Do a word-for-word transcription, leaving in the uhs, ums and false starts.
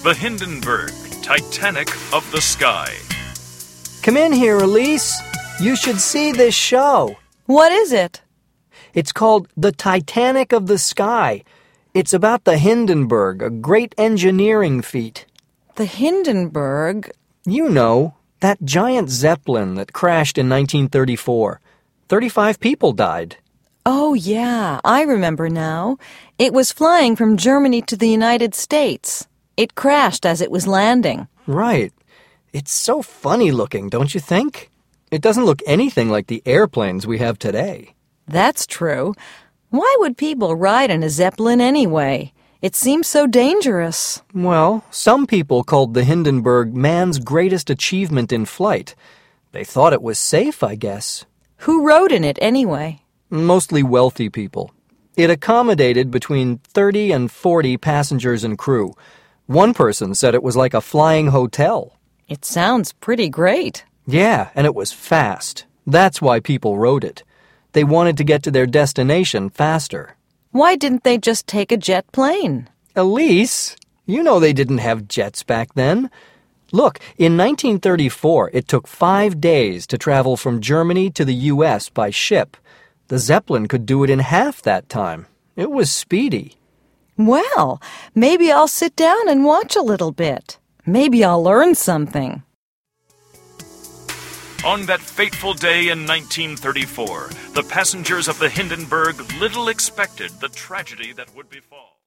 The Hindenburg, Titanic of the Sky. Come in here, Elise. You should see this show. What is it? It's called The Titanic of the Sky. It's about the Hindenburg, a great engineering feat. The Hindenburg? You know, that giant Zeppelin that crashed in nineteen thirty-four. Thirty-five people died. Oh, yeah, I remember now. It was flying from Germany to the United States. It crashed as it was landing. Right. It's so funny looking, don't you think? It doesn't look anything like the airplanes we have today. That's true. Why would people ride in a Zeppelin anyway? It seems so dangerous. Well, some people called the Hindenburg man's greatest achievement in flight. They thought it was safe, I guess. Who rode in it anyway? Mostly wealthy people. It accommodated between thirty and forty passengers and crew. One person said it was like a flying hotel. It sounds pretty great. Yeah, and it was fast. That's why people rode it. They wanted to get to their destination faster. Why didn't they just take a jet plane? Elise, you know they didn't have jets back then. Look, in nineteen thirty-four, it took five days to travel from Germany to the U S by ship. The Zeppelin could do it in half that time. It was speedy. Well, maybe I'll sit down and watch a little bit. Maybe I'll learn something. On that fateful day in nineteen thirty-four, the passengers of the Hindenburg little expected the tragedy that would befall.